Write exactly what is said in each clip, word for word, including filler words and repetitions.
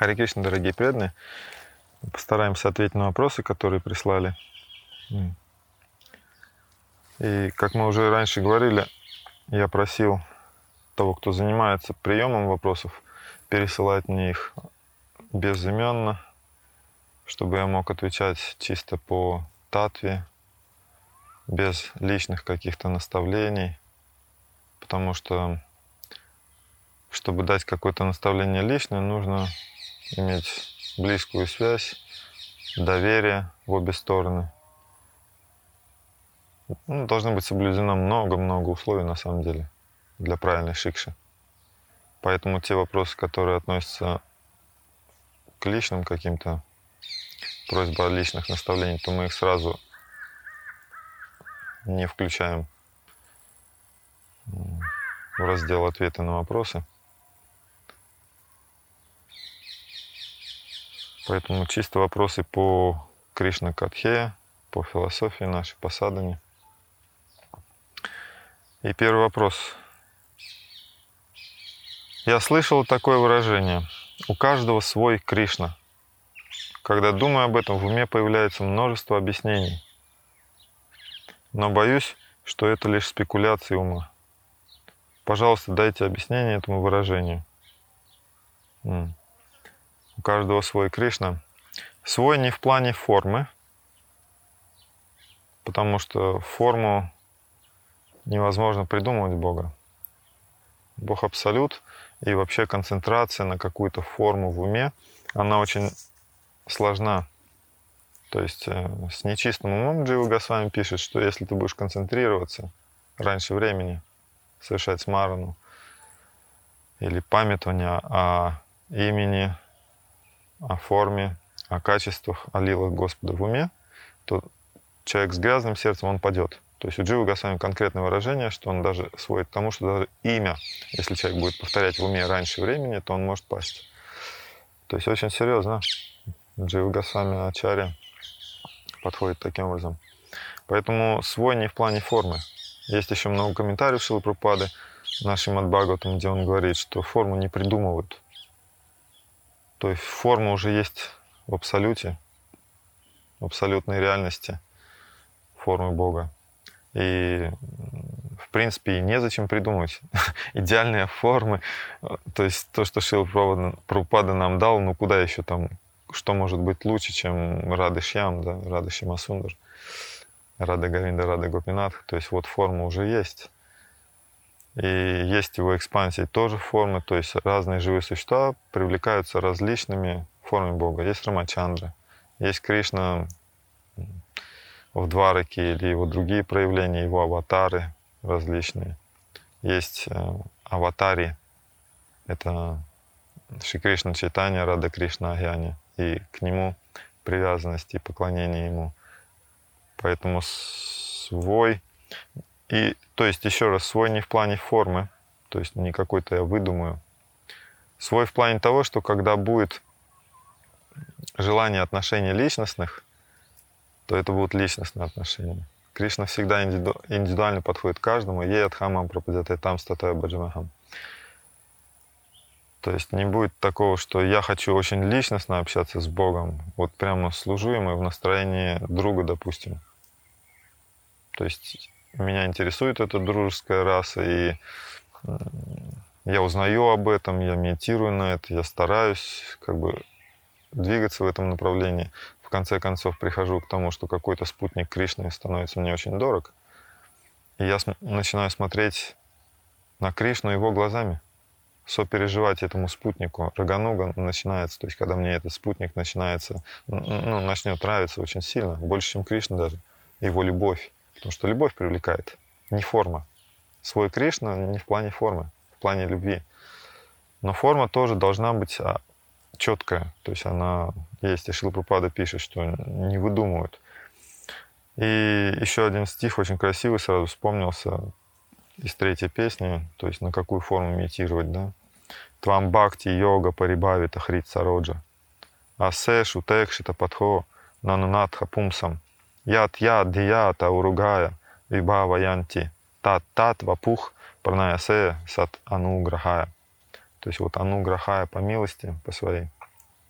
Харе Кришна, дорогие преданные. Постараемся ответить на вопросы, которые прислали. И, как мы уже раньше говорили, я просил того, кто занимается приемом вопросов, пересылать мне их безыменно, чтобы я мог отвечать чисто по татве, без личных каких-то наставлений. Потому что, чтобы дать какое-то наставление личное, нужно иметь близкую связь, доверие в обе стороны. Ну, должно быть соблюдено много-много условий, на самом деле, для правильной шикши. Поэтому те вопросы, которые относятся к личным каким-то просьбам о личных наставлениях, то мы их сразу не включаем в раздел «Ответы на вопросы». Поэтому чисто вопросы по Кришна-катхе, по философии нашей, по садхане. И первый вопрос. Я слышал такое выражение: у каждого свой Кришна. Когда думаю об этом, в уме появляется множество объяснений. Но боюсь, что это лишь спекуляции ума. Пожалуйста, дайте объяснение этому выражению. М. У каждого свой Кришна. Свой не в плане формы, потому что форму невозможно придумывать Бога. Бог абсолют, и вообще концентрация на какую-то форму в уме, она очень сложна. То есть с нечистым умом Джива Госвами пишет, что если ты будешь концентрироваться раньше времени, совершать смарану или памятование о имени, о форме, о качествах, о лилах Господа в уме, то человек с грязным сердцем, он падет. То есть у Дживы Госвами конкретное выражение, что он даже сводит к тому, что даже имя, если человек будет повторять в уме раньше времени, то он может пасть. То есть очень серьезно Джива Госвами Ачарья подходит таким образом. Поэтому свой не в плане формы. Есть еще много комментариев Шрилы Прабхупады нашим Шримад Бхагаватам, где он говорит, что форму не придумывают. То есть форма уже есть в абсолюте, в абсолютной реальности формы Бога. И, в принципе, и незачем придумывать идеальные формы. То есть то, что Шрила Прабхупада нам дал, ну куда еще там, что может быть лучше, чем Рады Шьям, да, Рада Шьяма Сундар, Рада Говинда, Рада Гопинатх. То есть вот форма уже есть. И есть его экспансии тоже формы, то есть разные живые существа привлекаются различными формами Бога. Есть Рамачандра, есть Кришна в Двараке или его другие проявления, его аватары различные. Есть аватари, это Шри Кришна Чайтанья, Рада Кришна Агьяни, и к нему привязанность и поклонение ему. Поэтому свой, и, то есть, еще раз, свой не в плане формы, то есть не какой-то я выдумаю. Свой в плане того, что когда будет желание отношений личностных, то это будут личностные отношения. Кришна всегда индивиду, индивидуально подходит к каждому. Ей адхамам пропадяте там статая баджамахам. То есть не будет такого, что я хочу очень личностно общаться с Богом. Вот прямо служу ему в настроении друга, допустим. То есть меня интересует эта дружеская раса, и я узнаю об этом, я медитирую на это, я стараюсь как бы двигаться в этом направлении. В конце концов прихожу к тому, что какой-то спутник Кришны становится мне очень дорог. И я начинаю смотреть на Кришну его глазами, сопереживать этому спутнику. Рагануга начинается, то есть когда мне этот спутник начинается, ну, начнет нравиться очень сильно, больше, чем Кришна даже, его любовь. Потому что любовь привлекает, не форма. Свой Кришна не в плане формы, в плане любви. Но форма тоже должна быть четкая. То есть она есть, и Шрила Прабхупада пишет, что не выдумывают. И еще один стих очень красивый сразу вспомнился из третьей песни, то есть на какую форму медитировать, да? Твам бхакти йога парибавита хрит сароджа. Асешу текшита падхо нанунатха пумсам. Ят я дията уругая вибава янти тат тат вапух пранаясе сат ануграхая. То есть вот ануграхая по милости, по своей.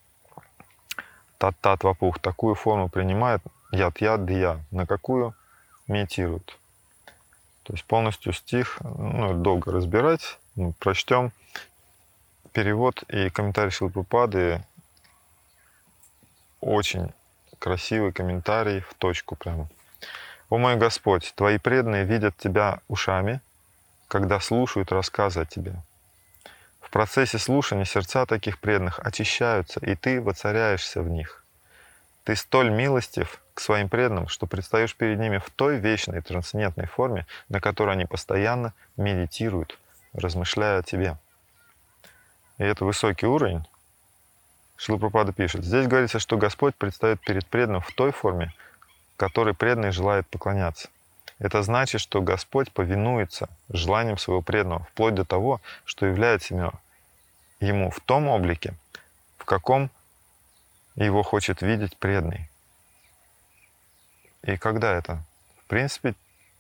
тат-тат-вапух, такую форму принимает, яд-яд-дия, на какую медитирует. То есть полностью стих, ну, долго разбирать, ну, прочтем перевод и комментарий Шрилы Прабхупады. Очень красивый комментарий, в точку прямо. «О мой Господь, Твои преданные видят Тебя ушами, когда слушают рассказы о Тебе. В процессе слушания сердца таких преданных очищаются, и Ты воцаряешься в них. Ты столь милостив к своим преданным, что предстаешь перед ними в той вечной трансцендентной форме, на которой они постоянно медитируют, размышляя о Тебе». И это высокий уровень. Шрила Прабхупада пишет: здесь говорится, что Господь предстает перед преданным в той форме, которой преданный желает поклоняться. Это значит, что Господь повинуется желаниям своего преданного, вплоть до того, что является ему в том облике, в каком его хочет видеть преданный. И когда это? В принципе,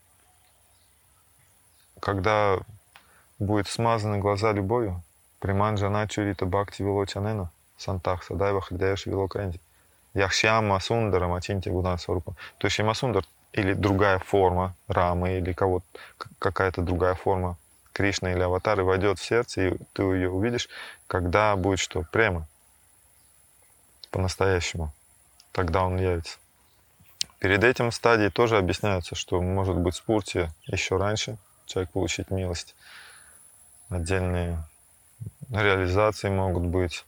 когда будут смазаны глаза любовью, приманджана чурита бхакти вилочанена, сантах садайва хридаяш вилоканди, яхшяма сундара мачинти гудан сварупа. То есть Ямасундар или другая форма Рамы, или кого-то, какая-то другая форма Кришны или аватары войдет в сердце, и ты ее увидишь, когда будет что? Према. По-настоящему. Тогда он явится. Перед этим стадией тоже объясняется, что может быть спурти еще раньше, человек получить милость. Отдельные реализации могут быть.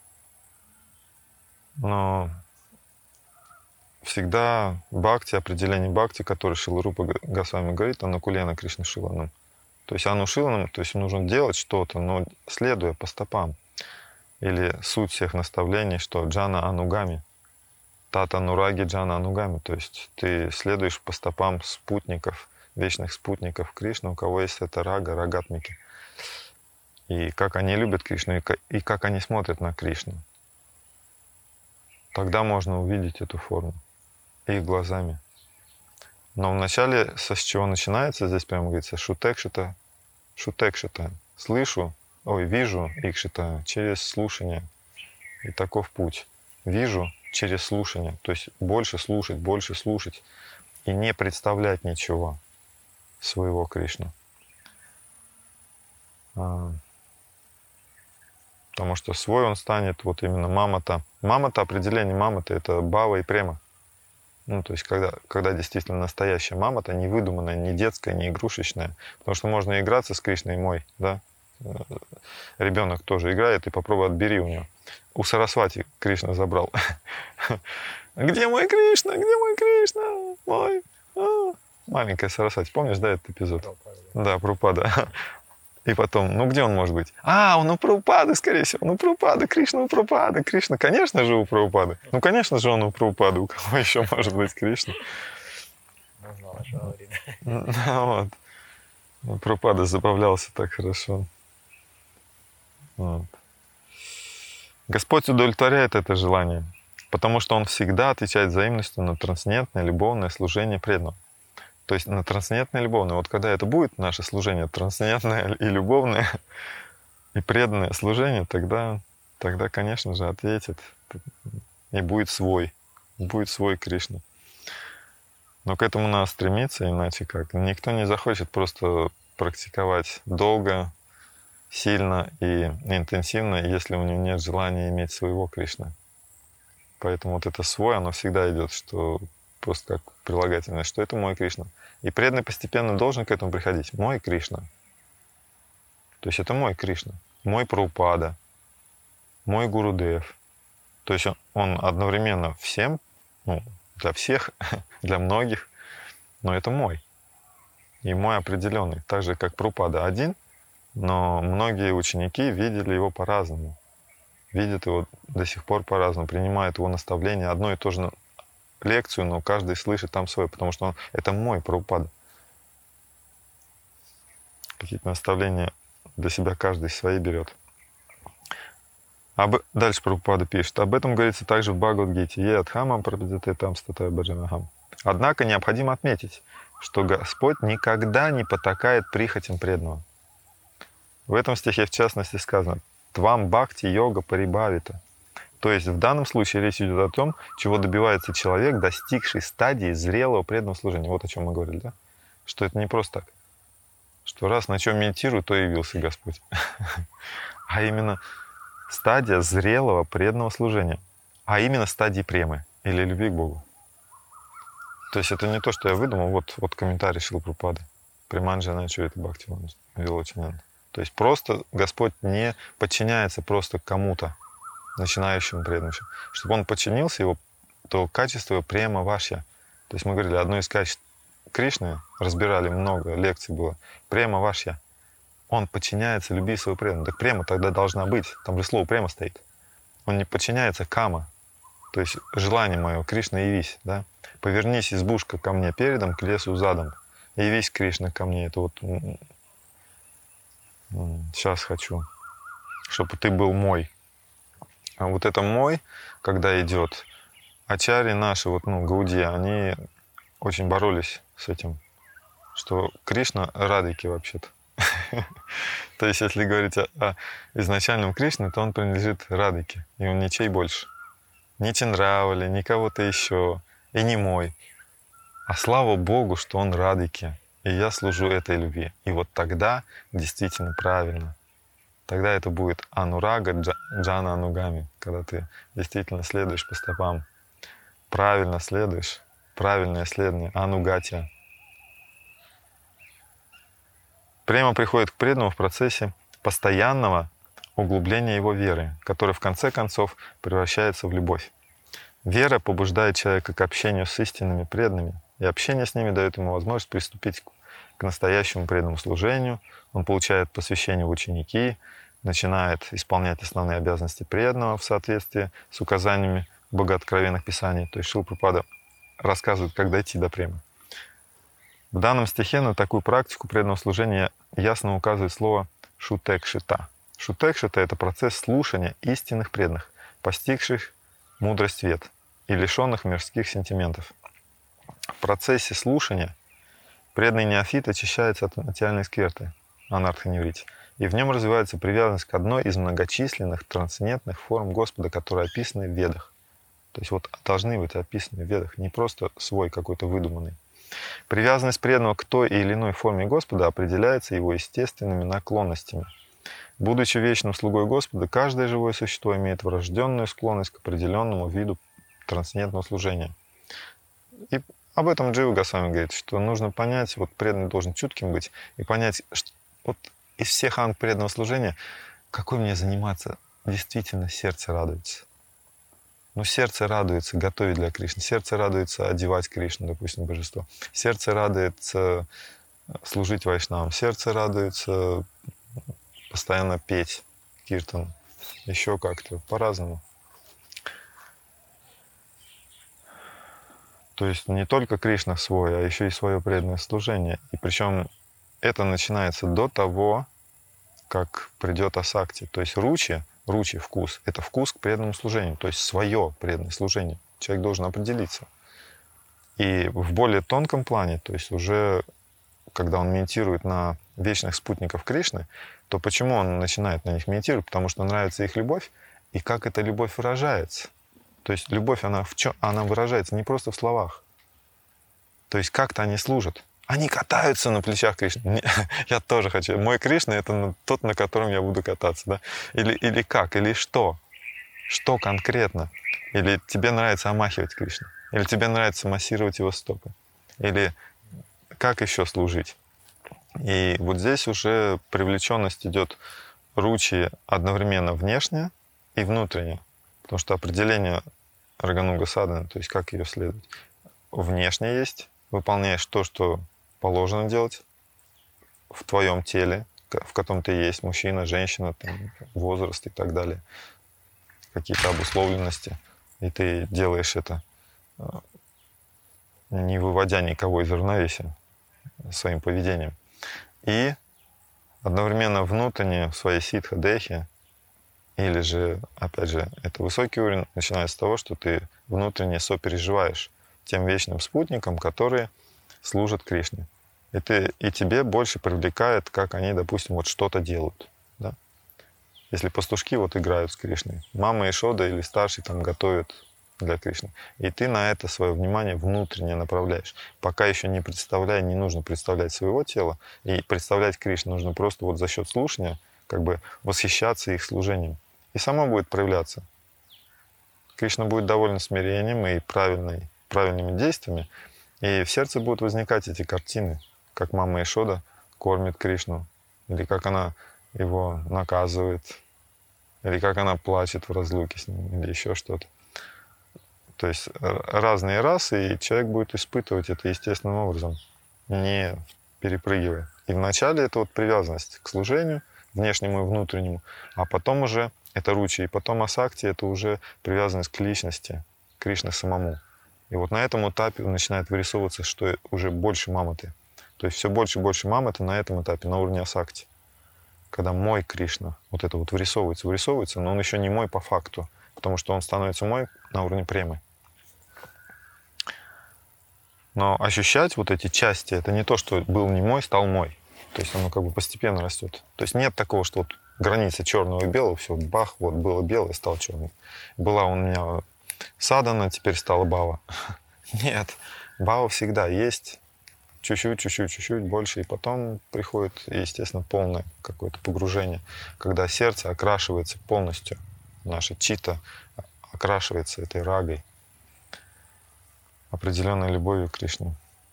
Но всегда бхакти, определение бхакти, которое Шрила Рупа Госвами говорит, анукулена Кришна Шиланам. То есть анушиланам, то есть нужно делать что-то, но следуя по стопам. Или суть всех наставлений, что джана анугами, тата нураги джана анугами. То есть ты следуешь по стопам спутников, вечных спутников Кришны, у кого есть это рага, рагатмики. И как они любят Кришну, и как они смотрят на Кришну. Тогда можно увидеть эту форму их глазами. Но вначале, со с чего начинается, здесь прямо говорится, шутекшита, шутекшита, слышу, ой, вижу икшита через слушание. И таков путь. Вижу через слушание, то есть больше слушать, больше слушать и не представлять ничего своего Кришну. Потому что свой он станет вот именно мамата. Мамата, определение мамата — это бава и према. Ну, то есть когда, когда действительно настоящая мамата, не выдуманная, не детская, не игрушечная. Потому что можно играться с Кришной мой, да. Ребенок тоже играет, и попробуй отбери у него. У Сарасвати Кришна забрал. Где мой Кришна? Где мой Кришна? Мой. А. Маленькая Сарасвати. Помнишь, да, этот эпизод? Да, Прабхупада. И потом, ну где он может быть? А, он у Прабхупады, скорее всего. Ну, Прабхупада, Кришна у Прабхупады. Кришна, конечно же, у Прабхупады. Ну, конечно же, он у Прабхупады. У кого еще может быть Кришна? Вот. Прабхупада забавлялся так хорошо. Вот. Господь удовлетворяет это желание, потому что Он всегда отвечает взаимностью на трансцендентное любовное служение преданного. То есть на трансцендентное и любовное. Вот когда это будет наше служение, трансцендентное и любовное, и преданное служение, тогда, тогда, конечно же, ответит, и будет свой, будет свой Кришна. Но к этому надо стремиться, иначе как? Никто не захочет просто практиковать долго, сильно и интенсивно, если у него нет желания иметь своего Кришны. Поэтому вот это свой, оно всегда идет, что просто как прилагательное, что это мой Кришна. И преданный постепенно должен к этому приходить. Мой Кришна. То есть это мой Кришна. Мой Прабхупада. Мой Гурудев. То есть он, он одновременно всем, ну, для всех, для многих, но это мой. И мой определенный. Так же, как Прабхупада один, но многие ученики видели его по-разному. Видят его до сих пор по-разному, принимают его наставления. Одно и то же лекцию, но каждый слышит там свой, потому что он, это мой Прабхупада. Какие-то наставления для себя каждый свои берет. Об... Дальше Прабхупада пишет. Об этом говорится также в Бхагавад-гите. Е адхамам прабхадате там статай баджанахам. Однако необходимо отметить, что Господь никогда не потакает прихотям преданного. В этом стихе в частности сказано «Твам бхакти йога парибавита». То есть в данном случае речь идет о том, чего добивается человек, достигший стадии зрелого преданного служения. Вот о чем мы говорили, да? Что это не просто так. Что раз на чем медитирую, то явился Господь. А именно стадия зрелого преданного служения. А именно стадии премы или любви к Богу. То есть это не то, что я выдумал. Вот, вот комментарий Шрилы Прабхупады. Приманджана Чаритха Бхактивинода Вилочинанда. То есть просто Господь не подчиняется просто кому-то, начинающему преданному. Чтобы он подчинился его, то качество према вашья. То есть мы говорили, одно из качеств Кришны, разбирали много, лекций было, према вашья. Он подчиняется любви своего преданного. Так према тогда должна быть. Там же слово према стоит. Он не подчиняется кама. То есть желание мое, Кришна, явись. Да? Повернись, избушка, ко мне передом, к лесу задом. Явись, Кришна, ко мне. Это вот сейчас хочу, чтобы ты был мой. А вот это мой, когда идет, ачарьи наши, вот, ну, Гаудия, они очень боролись с этим, что Кришна Радхики вообще-то. То есть, если говорить о, о изначальном Кришне, то он принадлежит Радхике, и он ничей больше. Ни Чандравали, ни кого-то еще, и не мой. А слава Богу, что он Радхики, и я служу этой любви. И вот тогда действительно правильно. Тогда это будет анурага джана анугами, когда ты действительно следуешь по стопам. Правильно следуешь, правильное следование, анугатия. Према приходит к преданному в процессе постоянного углубления его веры, которая в конце концов превращается в любовь. Вера побуждает человека к общению с истинными преданными, и общение с ними дает ему возможность приступить к настоящему преданному служению. Он получает посвящение в ученики, начинает исполнять основные обязанности преданного в соответствии с указаниями богооткровенных писаний. То есть Шрила Прабхупада рассказывает, как дойти до премы. В данном стихе на такую практику преданного служения ясно указывает слово «шутекшита». Шутекшита — это процесс слушания истинных преданных, постигших мудрость вед и лишенных мирских сентиментов. В процессе слушания преданный неофит очищается от материальной скверты, анарханеврити, и в нем развивается привязанность к одной из многочисленных трансцендентных форм Господа, которые описаны в Ведах. То есть вот должны быть описаны в Ведах, не просто свой какой-то выдуманный. Привязанность преданного к той или иной форме Господа определяется его естественными наклонностями. Будучи вечным слугой Господа, каждое живое существо имеет врожденную склонность к определенному виду трансцендентного служения. И об этом Джива Госвами говорит, что нужно понять, вот преданный должен чутким быть, и понять, что вот из всех анг преданного служения, какой мне заниматься, действительно сердце радуется. Ну, сердце радуется готовить для Кришны, сердце радуется одевать Кришну, допустим, божество. Сердце радуется служить вайшнавам, сердце радуется постоянно петь киртан, еще как-то, по-разному. То есть не только Кришна свой, а еще и свое преданное служение. И причем это начинается до того, как придет асакти. То есть ручи, ручи, вкус, это вкус к преданному служению, то есть свое преданное служение. Человек должен определиться. И в более тонком плане, то есть уже когда он медитирует на вечных спутников Кришны, то почему он начинает на них медитировать? Потому что нравится их любовь, и как эта любовь выражается. То есть любовь, она, в чем? Она выражается не просто в словах. То есть как-то они служат. Они катаются на плечах Кришны. Я тоже хочу. Мой Кришна — это тот, на котором я буду кататься. Да? Или, или как? Или что? Что конкретно? Или тебе нравится омахивать Кришну? Или тебе нравится массировать его стопы? Или как еще служить? И вот здесь уже привлеченность идет ручи одновременно внешняя и внутренняя. Потому что определение рагануга садханы, то есть как ее следовать, внешне есть, выполняешь то, что положено делать в твоем теле, в котором ты есть, мужчина, женщина, там, возраст и так далее, какие-то обусловленности, и ты делаешь это, не выводя никого из равновесия своим поведением. И одновременно внутренне в своей ситха-дехе, или же, опять же, это высокий уровень, начинается с того, что ты внутренне сопереживаешь тем вечным спутникам, которые служат Кришне. И, ты, и тебе больше привлекает, как они, допустим, вот что-то делают. Да? Если пастушки вот играют с Кришной, мама Ишода или старший там готовят для Кришны, и ты на это свое внимание внутренне направляешь. Пока еще не представляя, не нужно представлять своего тела, и представлять Кришну нужно просто вот за счет слушания, как бы восхищаться их служением. И само будет проявляться. Кришна будет доволен смирением и правильной, правильными действиями, и в сердце будут возникать эти картины, как мама Ишода кормит Кришну, или как она его наказывает, или как она плачет в разлуке с ним, или еще что-то. То есть разные расы, и человек будет испытывать это естественным образом, не перепрыгивая. И вначале это вот привязанность к служению, внешнему и внутреннему, а потом уже это ручи, и потом асакти — это уже привязанность к личности, к Кришне самому. И вот на этом этапе начинает вырисовываться, что уже больше маматы. То есть все больше и больше маматы на этом этапе, на уровне асакти. Когда мой Кришна, вот это вот вырисовывается, вырисовывается, но он еще не мой по факту, потому что он становится мой на уровне премы. Но ощущать вот эти части, это не то, что был не мой, стал мой. То есть оно как бы постепенно растет. То есть нет такого, что вот граница черного и белого, все, бах, вот было белое, стал черным. Была у меня садана, теперь стала бава. Нет, бава всегда есть. Чуть-чуть, чуть-чуть, чуть-чуть больше, и потом приходит, естественно, полное какое-то погружение, когда сердце окрашивается полностью, наша чита окрашивается этой рагой, определенной любовью к Кришне.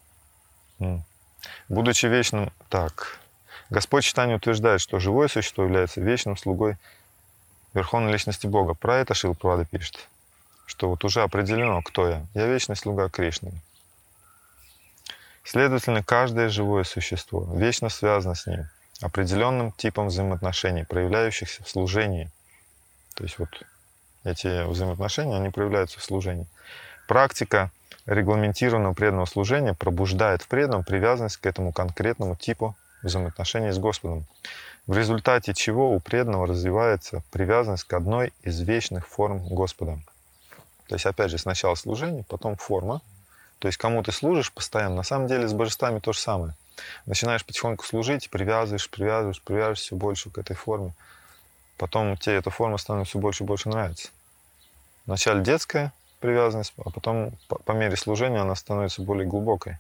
Будучи вечным, так, Господь Чайтанья утверждает, что живое существо является вечным слугой Верховной Личности Бога. Про это Шрила Прабхупада пишет, что вот уже определено, кто я. Я вечный слуга Кришны. Следовательно, каждое живое существо вечно связано с ним определенным типом взаимоотношений, проявляющихся в служении. То есть вот эти взаимоотношения, они проявляются в служении. Практика регламентированного преданного служения пробуждает в преданном привязанность к этому конкретному типу взаимоотношений с Господом, в результате чего у преданного развивается привязанность к одной из вечных форм Господа. То есть, опять же, сначала служение, потом форма. То есть кому ты служишь постоянно, на самом деле с божествами то же самое. Начинаешь потихоньку служить, привязываешь, привязываешь, привязываешь все больше к этой форме. Потом тебе эта форма становится все больше и больше нравиться. Вначале детская привязанность, а потом по, по мере служения она становится более глубокой.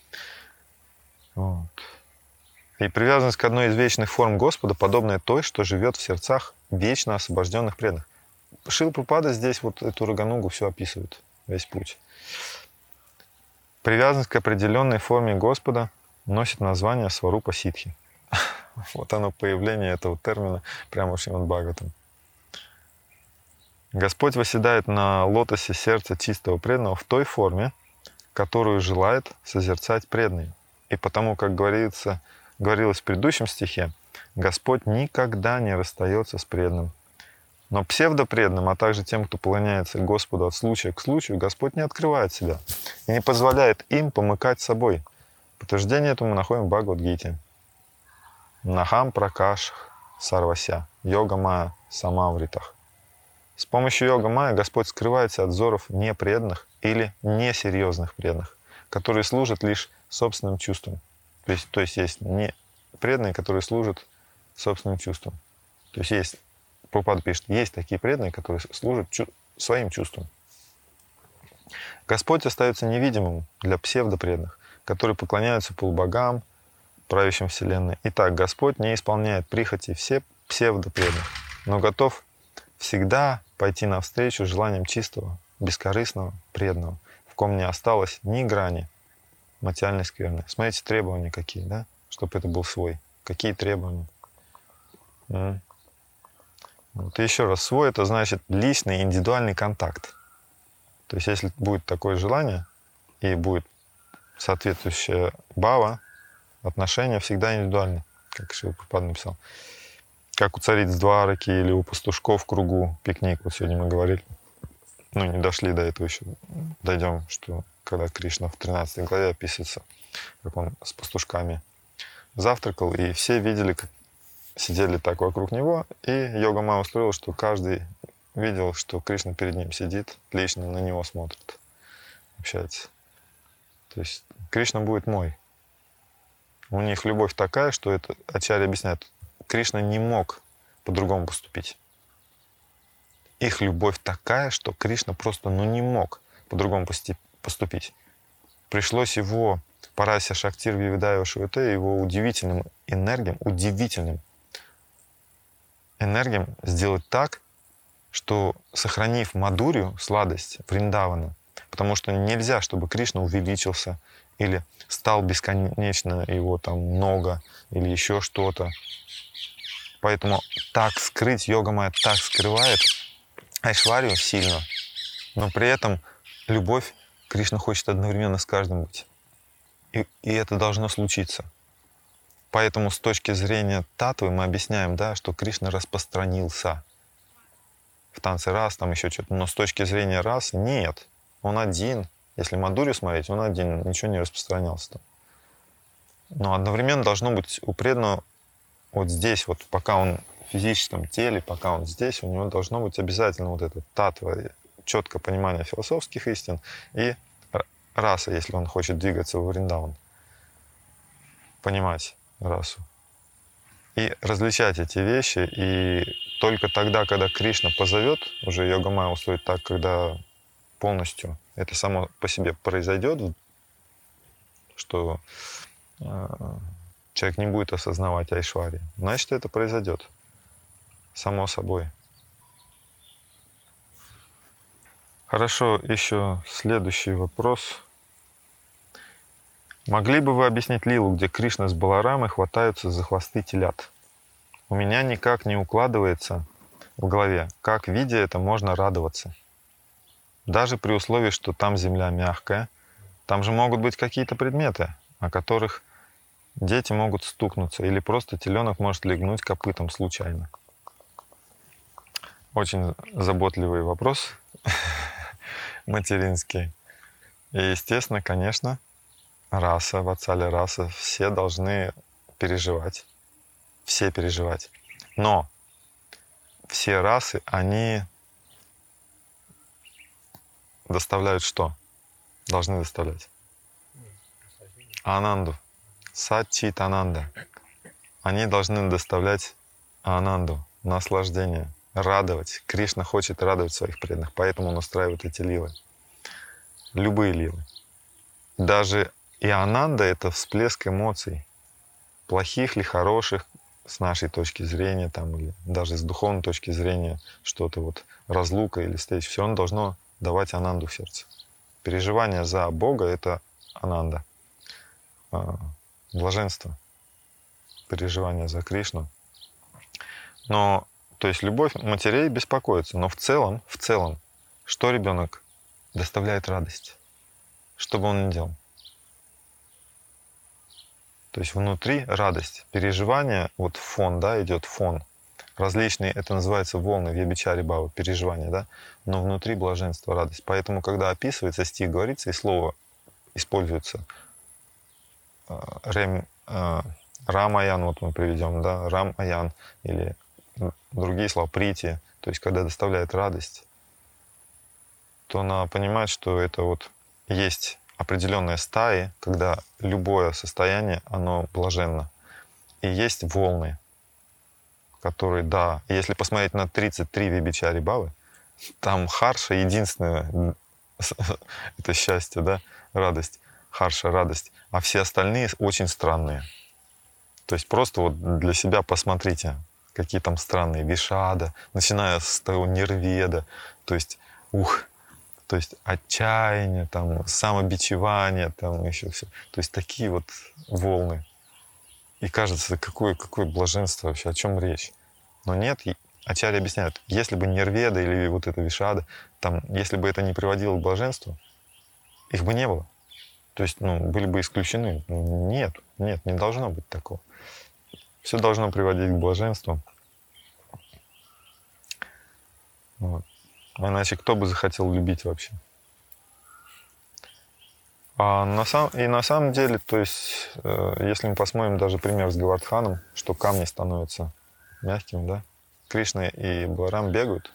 Вот. И привязанность к одной из вечных форм Господа, подобная той, что живет в сердцах вечно освобожденных преданных. Шрила Прабхупада здесь вот эту Раганугу все описывает, весь путь. Привязанность к определенной форме Господа носит название Сварупа Ситхи. Вот оно, появление этого термина прямо в Шримад Бхагаватам. Господь восседает на лотосе сердца чистого преданного в той форме, которую желает созерцать преданный. И потому, как говорится, говорилось в предыдущем стихе, Господь никогда не расстается с преданным. Но псевдопреданным, а также тем, кто поклоняется Господу от случая к случаю, Господь не открывает себя и не позволяет им помыкать собой. Подтверждение этому мы находим в Бхагавад-гите. Нахам пракаш сарвася, йога майя самавритах. С помощью йога майя Господь скрывается от взоров непреданных или несерьезных преданных, которые служат лишь собственным чувствам. То есть, то есть есть не преданные, которые служат собственным чувствам. То есть есть Прабхупада пишет, есть такие преданные, которые служат чу- своим чувствам. Господь остается невидимым для псевдопреданных, которые поклоняются полубогам, правящим Вселенной. Итак, Господь не исполняет прихоти все псевдопреданных, но готов всегда пойти навстречу желаниям чистого, бескорыстного, преданного, в ком не осталось ни грани материальной скверны. Смотрите, требования какие, да? Чтобы это был свой. Какие требования? Вот. И еще раз, свой — это значит личный, индивидуальный контакт. То есть если будет такое желание и будет соответствующая бхава, отношения всегда индивидуальны, как Шрила Прабхупада написал. Как у цариц Двараки или у пастушков в кругу пикник. Вот сегодня мы говорили. Ну, не дошли до этого еще. Дойдем, что когда Кришна в тринадцатой главе описывается, как он с пастушками завтракал, и все видели, как сидели так вокруг него, и йога майя устроила, что каждый видел, что Кришна перед ним сидит, лично на него смотрит, общается. То есть Кришна будет мой. У них любовь такая, что это Ачарья объясняет, Кришна не мог по-другому поступить. Их любовь такая, что Кришна просто ну, не мог по-другому поступить. Пришлось его Парася Шактир Вивидая Шуэте, его удивительным энергиям, удивительным энергиям сделать так, что, сохранив Мадурью, сладость Вриндавана, потому что нельзя, чтобы Кришна увеличился или стал бесконечно, его там много, или еще что-то. Поэтому так скрыть, йога моя так скрывает Айшварию сильно, но при этом любовь Кришна хочет одновременно с каждым быть. И, и это должно случиться. Поэтому с точки зрения татвы мы объясняем, да, что Кришна распространился в танце рас, там еще что-то. Но с точки зрения расы нет. Он один. Если Мадурью смотреть, он один, ничего не распространялся там. Но одновременно должно быть у преданного вот здесь, вот пока он в физическом теле, пока он здесь, у него должно быть обязательно вот это татва, четкое понимание философских истин и раса, если он хочет двигаться во Вриндаван. Понимать расу. И различать эти вещи. И только тогда, когда Кришна позовет, уже йога майя устроит так, когда полностью это само по себе произойдет, что человек не будет осознавать айшвари, значит, это произойдет само собой. Хорошо, еще следующий вопрос. Могли бы вы объяснить лилу, где Кришна с Баларамой хватаются за хвосты телят? У меня никак не укладывается в голове, как, видя это, можно радоваться. Даже при условии, что там земля мягкая, там же могут быть какие-то предметы, о которых дети могут стукнуться, или просто теленок может легнуть копытом случайно. Очень заботливый вопрос, материнский. И, естественно, конечно, раса, ватсаля раса, все должны переживать, все переживать. Но все расы, они доставляют что? Должны доставлять? Ананду. Сачит ананда. Они должны доставлять ананду, наслаждение, радовать. Кришна хочет радовать своих преданных, поэтому он устраивает эти лилы. Любые лилы. Даже и ананда — это всплеск эмоций. Плохих ли, хороших, с нашей точки зрения, там, или даже с духовной точки зрения, что-то вот разлука или встреча, все равно должно давать ананду в сердце. Переживание за Бога — это ананда. Блаженство. Переживание за Кришну. Но, то есть любовь матерей беспокоится, но в целом, в целом, что ребенок доставляет радость? Что бы он ни делал? То есть внутри радость, переживание, вот фон, да, идет фон. Различные, это называется волны вьябичари бхава, переживания, да, но внутри блаженство, радость. Поэтому, когда описывается стих, говорится, и слово используется, рем, рамаян, вот мы приведем, да, рамаян, или другие слова, прити, то есть когда доставляет радость, то она понимает, что это вот есть определенные стаи, когда любое состояние, оно блаженно. И есть волны, которые, да, если посмотреть на тридцать три вибичари бхавы, там харша единственное, это счастье, да, радость, харша, радость, а все остальные очень странные. То есть просто вот для себя посмотрите, какие там странные вишада, начиная с того нирведа, то есть, ух, то есть отчаяние, там, самобичевание, там еще все. То есть такие вот волны. И кажется, какое, какое блаженство вообще, о чем речь. Но нет, ачарьи объясняют, если бы нирведа или вот эта вишада, там, если бы это не приводило к блаженству, их бы не было. То есть, ну, были бы исключены. Нет, нет, не должно быть такого. Все должно приводить к блаженству. Вот. А иначе кто бы захотел любить вообще? А на сам, и на самом деле, то есть, э, если мы посмотрим даже пример с Гавардханом, что камни становятся мягкими, да? Кришна и Баларам бегают.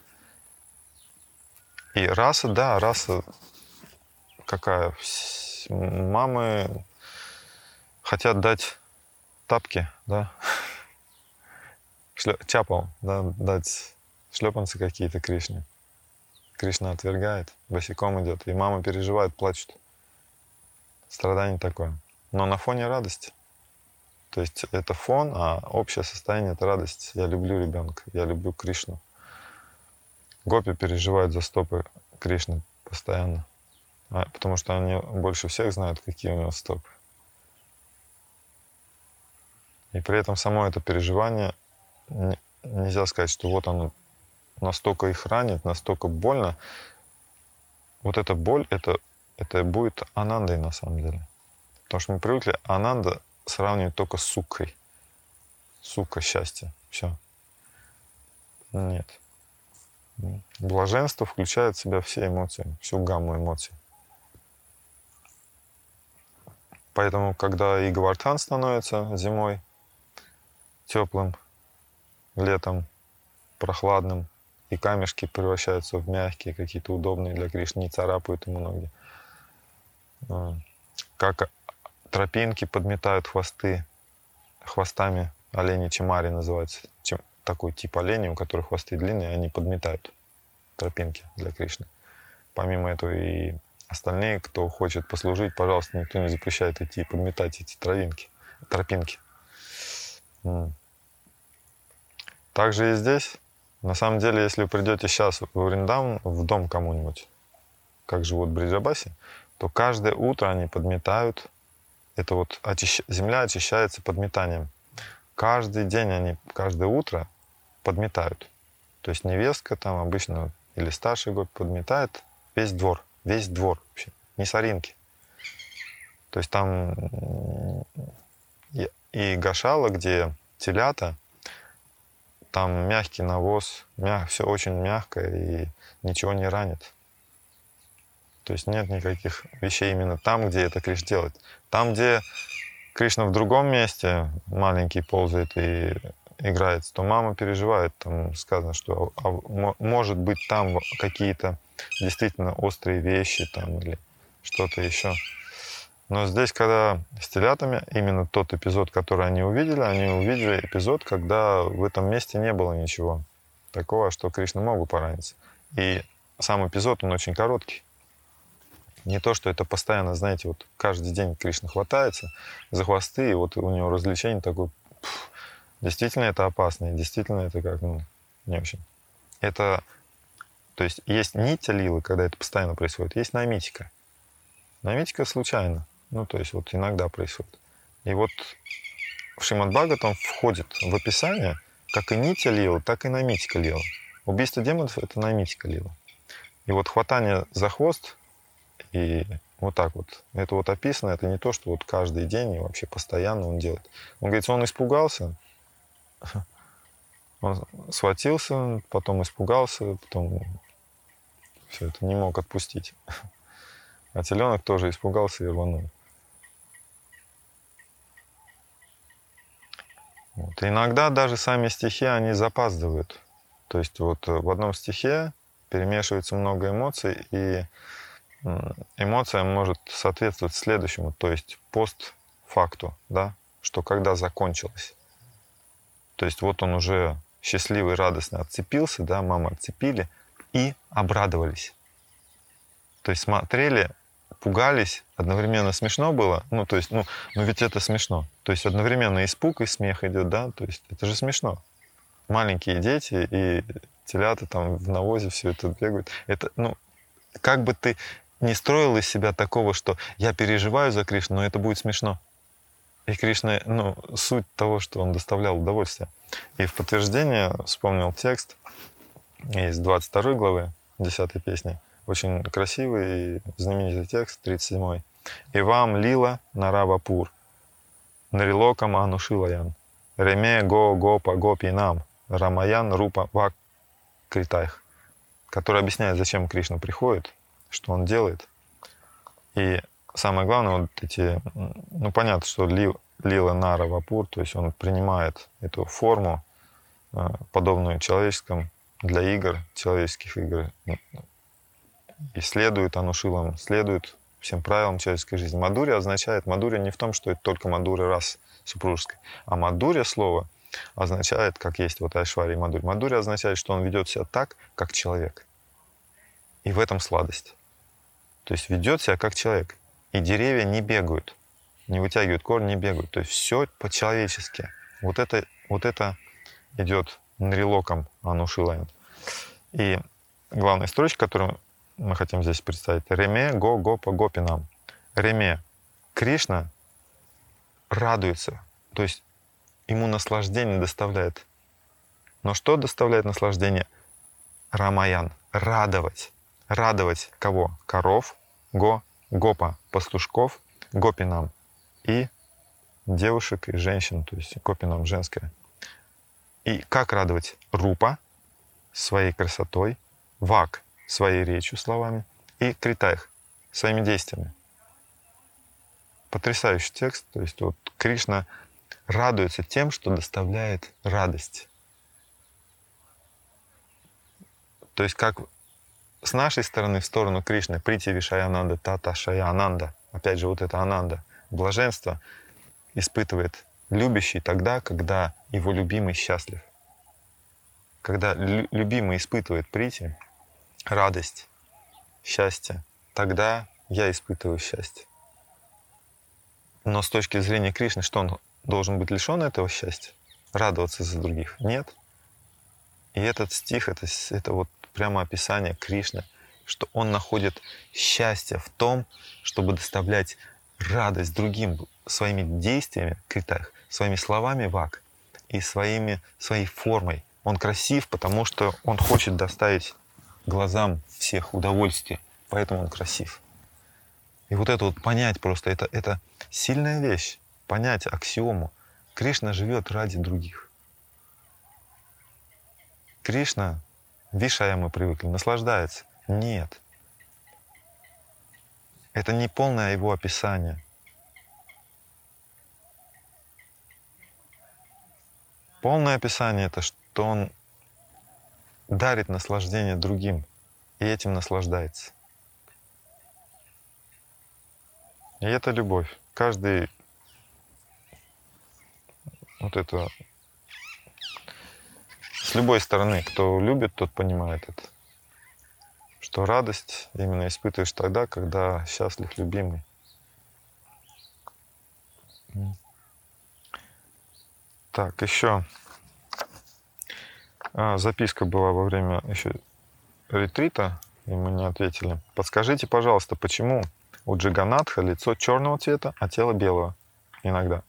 И раса, да, раса какая? Мамы хотят дать тапки, да? шлё... чапал, да, дать шлепанцы какие-то Кришне. Кришна отвергает, босиком идет, и мама переживает, плачет. Страдание такое. Но на фоне радости. То есть это фон, а общее состояние — это радость. Я люблю ребенка, я люблю Кришну. Гопи переживают за стопы Кришны постоянно, а, потому что они больше всех знают, какие у него стопы. И при этом само это переживание, нельзя сказать, что вот оно настолько их ранит, настолько больно. Вот эта боль, это, это будет анандой на самом деле. Потому что мы привыкли ананда сравнивать только с суккой. Сука, счастье. Все. Нет. Блаженство включает в себя все эмоции, всю гамму эмоций. Поэтому, когда и Гавардхан становится зимой теплым, летом прохладным, и камешки превращаются в мягкие, какие-то удобные для Кришны, не царапают ему ноги. Как тропинки подметают хвосты, хвостами олени чимари называется. Такой тип оленей, у которых хвосты длинные, они подметают тропинки для Кришны. Помимо этого и остальные, кто хочет послужить, пожалуйста, никто не запрещает идти и подметать эти травинки, тропинки. Также и здесь. На самом деле, если вы придете сейчас в Вриндаван, в дом кому-нибудь, как живут в Бриджабасе, то каждое утро они подметают. Это вот очищ... земля очищается подметанием. Каждый день они, каждое утро подметают. То есть невестка там обычно или старший год подметает весь двор. Весь двор вообще. Не соринки. То есть там и гашала, где телята, там мягкий навоз, мяг... все очень мягко и ничего не ранит. То есть нет никаких вещей именно там, где это Кришна делает. Там, где Кришна в другом месте маленький ползает и играет, то мама переживает. Там сказано, что а, может быть там какие-то действительно острые вещи там, или что-то еще. Но здесь, когда с телятами, именно тот эпизод, который они увидели, они увидели эпизод, когда в этом месте не было ничего такого, что Кришна мог бы пораниться. И сам эпизод, он очень короткий. Не то, что это постоянно, знаете, вот каждый день Кришна хватается за хвосты, и вот у него развлечение такое. Пфф, действительно это опасно, и действительно это как, ну, не очень. Это, то есть есть нитя лилы, когда это постоянно происходит, есть намитика. Намитика случайно, ну, то есть вот иногда происходит. И вот в Шримад Бхагаватам входит в описание как и нитя лила, так и намитика лила. Убийство демонов — это намитика лила. И вот хватание за хвост, и вот так вот. Это вот описано, это не то, что вот каждый день и вообще постоянно он делает. Он говорит, он испугался, он схватился, потом испугался, потом все это не мог отпустить. А теленок тоже испугался и рванул. Вот. Иногда даже сами стихи, они запаздывают. То есть вот в одном стихе перемешивается много эмоций, и эмоция может соответствовать следующему, то есть постфакту, да, что когда закончилось. То есть вот он уже счастливый, радостно отцепился, да, мама отцепили и обрадовались. То есть смотрели, пугались, одновременно смешно было, ну то есть, ну, ну ведь это смешно. То есть одновременно испуг и смех идет, да, то есть это же смешно. Маленькие дети и телята там в навозе все это бегают. Это, ну, как бы ты не строил из себя такого, что я переживаю за Кришну, но это будет смешно. И Кришна, ну, суть того, что он доставлял удовольствие. И в подтверждение вспомнил текст из двадцать второй главы, десятой песни. Очень красивый и знаменитый текст, тридцать седьмой. «Ивам лила наравапур, нарилокам анушилаян, реме го гопа гопи нам, рамаян рупа вак критайх», который объясняет, зачем Кришна приходит, что он делает. И самое главное, вот эти, ну понятно, что ли, лила нара вапур, то есть он принимает эту форму, подобную человеческим, для игр, человеческих игр, и следует анушилам, следует всем правилам человеческой жизни. Мадурья означает, мадурья не в том, что это только мадурья рас супружеской, а мадурья слово означает, как есть вот Айшвария и Мадхури. Мадхури означает, что он ведет себя так, как человек. И в этом сладость. То есть ведет себя как человек. И деревья не бегают, не вытягивают корни, не бегают. То есть все по-человечески. Вот это, вот это идет нрилоком Анушилаем. И главная строчка, которую мы хотим здесь представить, Реме го гопа гопинам. Реме. Кришна радуется, то есть ему наслаждение доставляет. Но что доставляет наслаждение? Рамаян. Радовать. Радовать кого? Коров, го, гопа, пастушков, гопинам. И девушек, и женщин, то есть гопинам женское. И как радовать? Рупа своей красотой, вак своей речью, словами, и критаях своими действиями. Потрясающий текст. То есть вот Кришна радуется тем, что доставляет радость. То есть как с нашей стороны в сторону Кришны прити вишая ананда, тата шая ананда. Опять же, вот это ананда. Блаженство испытывает любящий тогда, когда его любимый счастлив. Когда лю- любимый испытывает прити, радость, счастье, тогда я испытываю счастье. Но с точки зрения Кришны, что он должен быть лишен этого счастья? Радоваться за других? Нет. И этот стих, это, это вот прямо описание Кришны, что он находит счастье в том, чтобы доставлять радость другим своими действиями, критах, своими словами вак и своими, своей формой. Он красив, потому что он хочет доставить глазам всех удовольствие, поэтому он красив. И вот это вот понять просто, это, это сильная вещь, понять аксиому. Кришна живет ради других. Кришна, вишая мы привыкли, наслаждается. Нет. Это не полное его описание. Полное описание — это что он дарит наслаждение другим и этим наслаждается. И это любовь. Каждый вот это с любой стороны, кто любит, тот понимает это. Что радость именно испытываешь тогда, когда счастлив любимый. Так, еще а, записка была во время еще ретрита, и мы не ответили. Подскажите, пожалуйста, почему у Джаганатха лицо черного цвета, а тело белого иногда?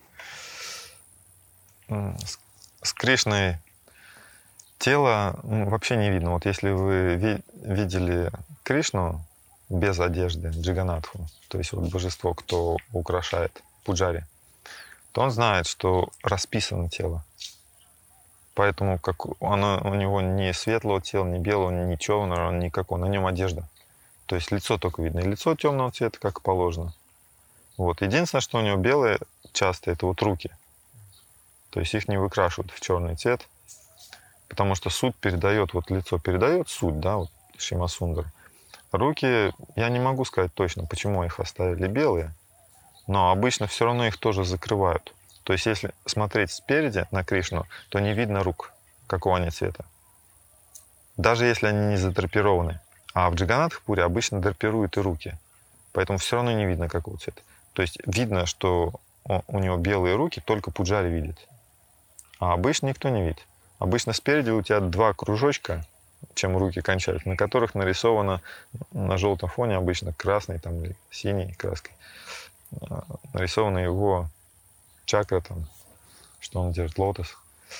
С, с Кришной тело ну, вообще не видно. Вот если вы ви- видели Кришну без одежды, Джаганатху, то есть вот божество, кто украшает пуджари, то он знает, что расписано тело. Поэтому как оно, у него не светлого тела, не белого, ни черного, никакого, на нем одежда. То есть лицо только видно. И лицо темного цвета, как положено. Вот. Единственное, что у него белое часто, это вот руки. То есть их не выкрашивают в черный цвет, потому что суть передает, вот лицо передает суть, да, вот Шимасундар. Руки, я не могу сказать точно, почему их оставили белые, но обычно все равно их тоже закрывают. То есть если смотреть спереди на Кришну, то не видно рук, какого они цвета. Даже если они не задрапированы. А в Джаганатхапуре обычно драпируют и руки. Поэтому все равно не видно, какого цвета. То есть видно, что у него белые руки, только пуджари видит. А обычно никто не видит. Обычно спереди у тебя два кружочка, чем руки кончаются, на которых нарисовано на желтом фоне, обычно красной там, или синей краской, нарисована его чакра, там, что он держит, лотос.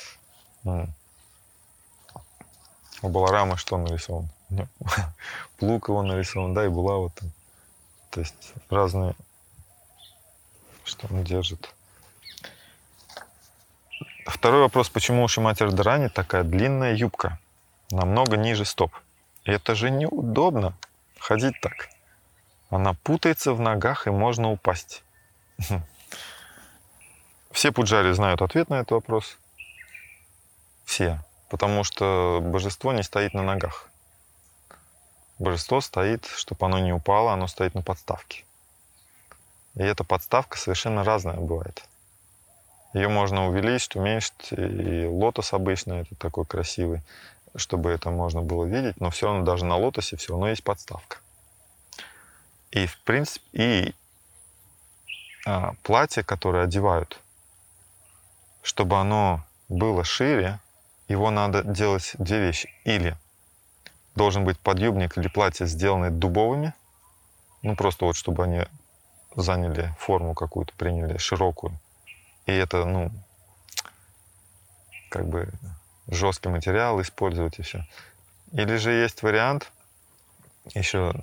У Баларамы что нарисован? Плуг его нарисован, да, и булава там. То есть разные, что он держит. Второй вопрос, почему у Шримати Радхарани такая длинная юбка, намного ниже стоп? Это же неудобно ходить так. Она путается в ногах, и можно упасть. Все пуджари знают ответ на этот вопрос. Все. Потому что божество не стоит на ногах. Божество стоит, чтобы оно не упало, оно стоит на подставке. И эта подставка совершенно разная бывает. Ее можно увеличить, уменьшить, и лотос обычно это такой красивый, чтобы это можно было видеть, но все равно даже на лотосе все равно есть подставка. И в принципе, и а, платье, которое одевают, чтобы оно было шире, его надо делать две вещи. Или должен быть подъюбник или платье, сделанное дубовыми, ну просто вот чтобы они заняли форму какую-то, приняли широкую. И это, ну, как бы жесткий материал использовать и все. Или же есть вариант, еще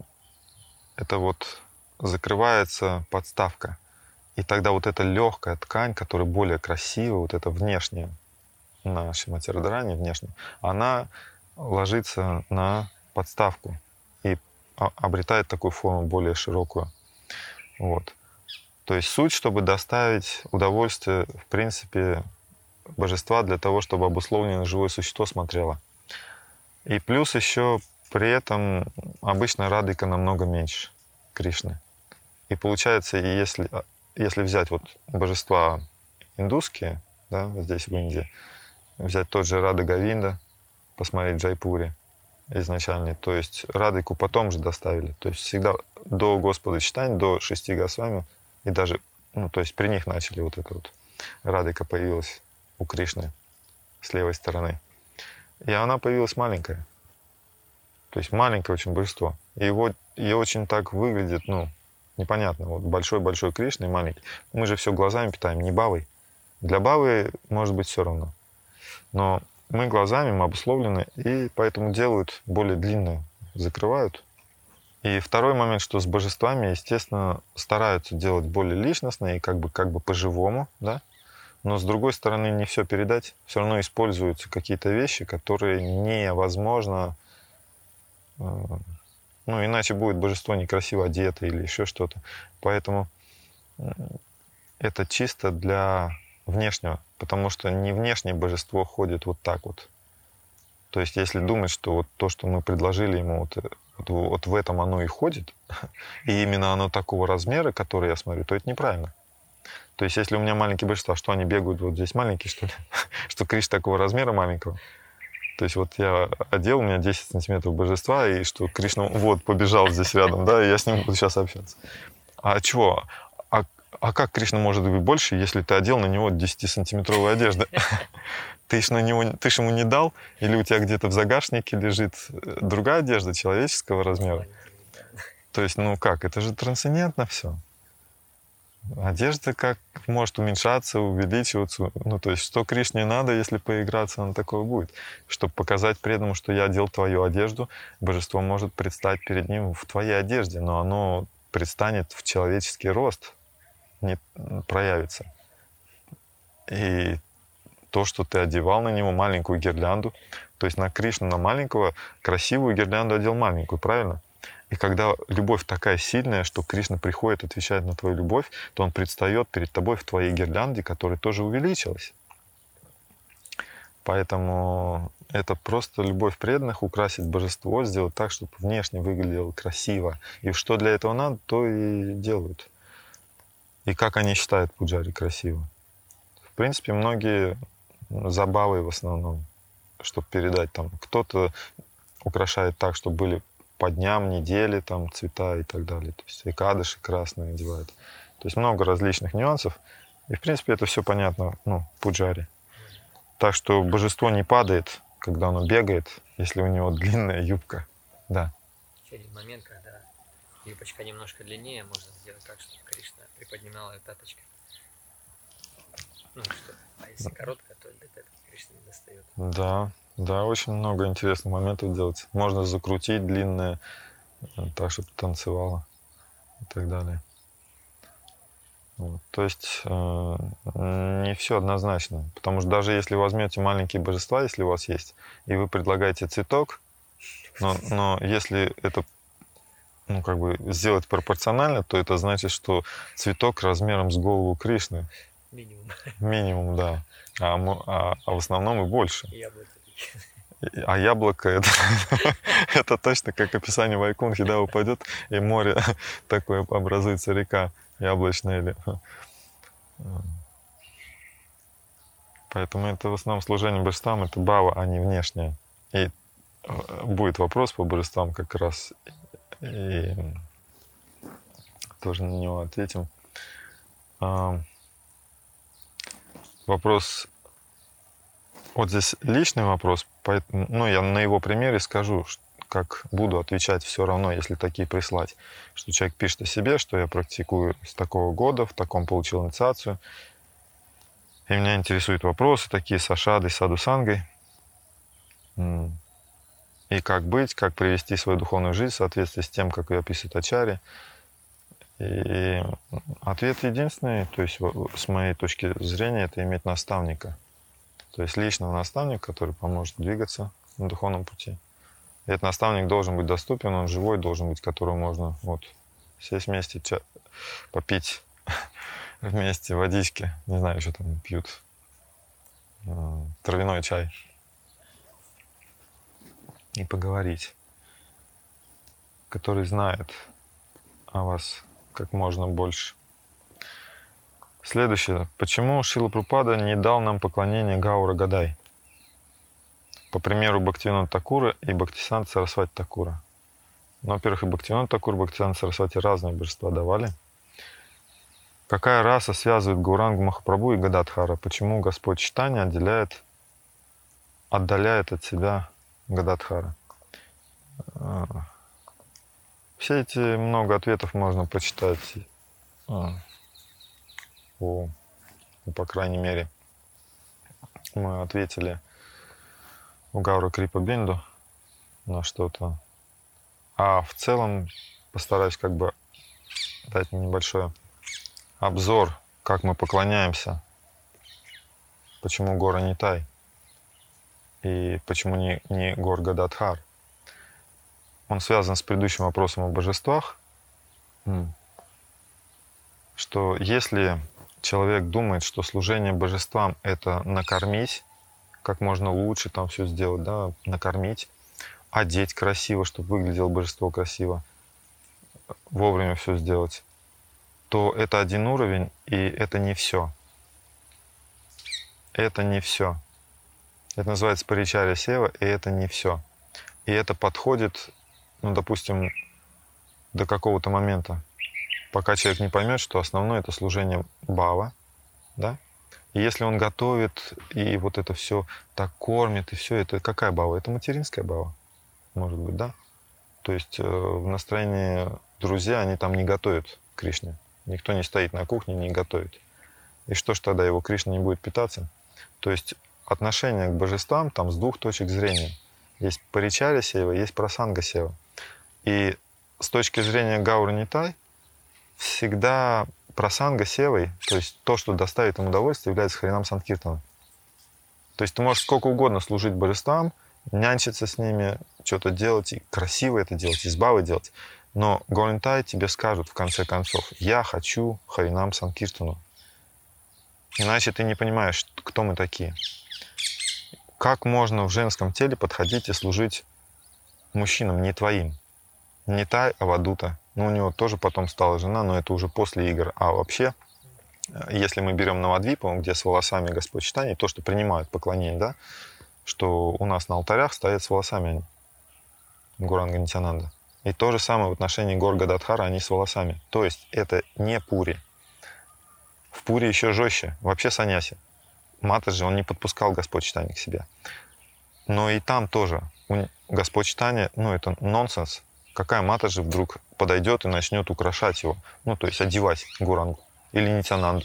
это вот закрывается подставка. И тогда вот эта легкая ткань, которая более красивая, вот эта внешняя, наша материалдоране внешняя, она ложится на подставку и обретает такую форму более широкую. Вот. То есть суть, чтобы доставить удовольствие, в принципе, божества для того, чтобы обусловленное живое существо смотрело. И плюс еще при этом обычно радыка намного меньше Кришны. И получается, если, если взять вот божества индусские, да, здесь в Индии, взять тот же Рада Говинда, посмотреть в Джайпуре изначально, то есть радыку потом же доставили. То есть всегда до Господа читания, до шести Госвами, и даже, ну, то есть при них начали вот это вот. Радыка появилась у Кришны с левой стороны. И она появилась маленькая. То есть маленькое очень божество. И его, и очень так выглядит, ну, непонятно. Вот большой-большой Кришна и маленький. Мы же все глазами питаем, не бавой. Для бавы может быть все равно. Но мы глазами, мы обусловлены, и поэтому делают более длинную, закрывают. И второй момент, что с божествами, естественно, стараются делать более личностно и как бы, как бы по-живому, да. Но с другой стороны, не все передать. Все равно используются какие-то вещи, которые невозможно. Ну, иначе будет божество некрасиво одето или еще что-то. Поэтому это чисто для внешнего, потому что не внешнее божество ходит вот так вот. То есть если думать, что вот то, что мы предложили ему, вот, вот, вот в этом оно и ходит, и именно оно такого размера, который я смотрю, то это неправильно. То есть если у меня маленькие божества, что они бегают вот здесь маленькие, что ли? Что Кришна такого размера маленького? То есть вот я одел, у меня десять сантиметров божества, и что Кришна вот побежал здесь рядом, да, и я с ним буду сейчас общаться. А чего? А, а как Кришна может быть больше, если ты одел на него десятисантиметровую одежду? Ты ж, на него, ты ж ему не дал? Или у тебя где-то в загашнике лежит другая одежда человеческого размера? То есть, ну как, это же трансцендентно все. Одежда как может уменьшаться, увеличиваться. Ну, то есть, что Кришне надо, если поиграться, оно такое будет. Чтобы показать преданному, что я одел твою одежду, божество может предстать перед ним в твоей одежде, но оно предстанет в человеческий рост, не проявится. И то, что ты одевал на него маленькую гирлянду, то есть на Кришну, на маленького, красивую гирлянду одел маленькую, правильно? И когда любовь такая сильная, что Кришна приходит, отвечает на твою любовь, то он предстает перед тобой в твоей гирлянде, которая тоже увеличилась. Поэтому это просто любовь преданных, украсить божество, сделать так, чтобы внешне выглядело красиво. И что для этого надо, то и делают. И как они считают пуджари красиво. В принципе, многие забавы в основном, чтобы передать там. Кто-то украшает так, чтобы были по дням, недели, там, цвета и так далее. То есть экадыши красные одевают. То есть много различных нюансов. И, в принципе, это все понятно, ну, пуджари. Так что божество не падает, когда оно бегает, если у него длинная юбка. Да. Еще один момент, когда юбочка немножко длиннее, можно сделать так, чтобы Кришна приподнимала ее пяточкой. Ну, что, а если короткая, то до пятки Кришна не достает. Да. Да, очень много интересных моментов делать. Можно закрутить длинное, так, чтобы танцевало и так далее. Вот. То есть э, не все однозначно. Потому что даже если возьмете маленькие божества, если у вас есть, и вы предлагаете цветок, но, но если это, ну, как бы сделать пропорционально, то это значит, что цветок размером с голову Кришны. Минимум. Минимум, да. А, а, а в основном и больше. Яблоко. А яблоко это, это точно как описание Вайкунхи, да, упадет, и море такое образуется, река яблочная. Или... Поэтому это в основном служение божествам, это бава, а не внешнее. И будет вопрос по божествам как раз, и тоже на него ответим. Вопрос, вот здесь личный вопрос, поэтому, ну, я на его примере скажу, как буду отвечать все равно, если такие прислать. Что человек пишет о себе, что я практикую с такого года, в таком получил инициацию. И меня интересуют вопросы такие с ашадой, саду-сангой. И как быть, как привести свою духовную жизнь в соответствии с тем, как ее описывает Ачарья. И ответ единственный, то есть с моей точки зрения, это иметь наставника. То есть личного наставника, который поможет двигаться на духовном пути. И этот наставник должен быть доступен, он живой, должен быть, которого можно вот сесть вместе, ча- попить вместе водички, не знаю, что там пьют, травяной чай, и поговорить, который знает о вас как можно больше. Следующее. Почему Шрила Прабхупада не дал нам поклонение Гаура Гадай? По примеру Бхактивинода Такура и Бхактисиданта Сарасвати Такура. Ну, во-первых, и Бхактивинода Такур, и Бхактисиданта Сарасвати разные божества давали. Какая раса связывает Гаурангу Махапрабху и Гададхара? Почему Господь Чайтанья отделяет, отдаляет от себя Гададхара? Все эти много ответов можно почитать, о, ну, по крайней мере, мы ответили у Гаура Крипа Бинду на что-то. А в целом постараюсь как бы дать небольшой обзор, как мы поклоняемся, почему гора Нитай и почему не, не гор Гададхар. Он связан с предыдущим вопросом о божествах, что если человек думает, что служение божествам — это накормить, как можно лучше там все сделать, да, накормить, одеть красиво, чтобы выглядело божество красиво, вовремя все сделать, то это один уровень, и это не все. Это не все. Это называется паричарья сева, и это не все. И это подходит, ну, допустим, до какого-то момента, пока человек не поймет, что основное это служение бхава, да? И если он готовит, и вот это все так кормит, и все, это какая бхава? Это материнская бхава, может быть, да? То есть э, в настроении друзья, они там не готовят Кришне. Никто не стоит на кухне, не готовит. И что ж тогда, его Кришна не будет питаться? То есть отношение к божествам там с двух точек зрения. Есть паричарья сева, есть прасанга сева. И с точки зрения Гаура Нитай всегда прасанга севой, то есть то, что доставит им удовольствие, является Харинам Санкиртаном. То есть ты можешь сколько угодно служить божествам, нянчиться с ними, что-то делать, и красиво это делать, избавы делать. Но Гаура Нитай тебе скажут в конце концов: я хочу Харинам Санкиртану. Иначе ты не понимаешь, кто мы такие. Как можно в женском теле подходить и служить мужчинам, не твоим? Нитай Авадута. Ну, у него тоже потом стала жена, но это уже после игр. А вообще, если мы берем Навадвипу, где с волосами Господь Чайтанья, то, что принимают поклонение, да, что у нас на алтарях стоят с волосами они, Гауранга Нитьянанда. И то же самое в отношении гор Гададхара, они с волосами. То есть это не пури. В пури еще жестче. Вообще саньяси. Матаджи, он не подпускал Господь Чайтанья к себе. Но и там тоже. Господь Чайтанья, ну это нонсенс. Какая Матаджи вдруг подойдет и начнет украшать его? Ну, то есть одевать Гурангу или Нитьянанду.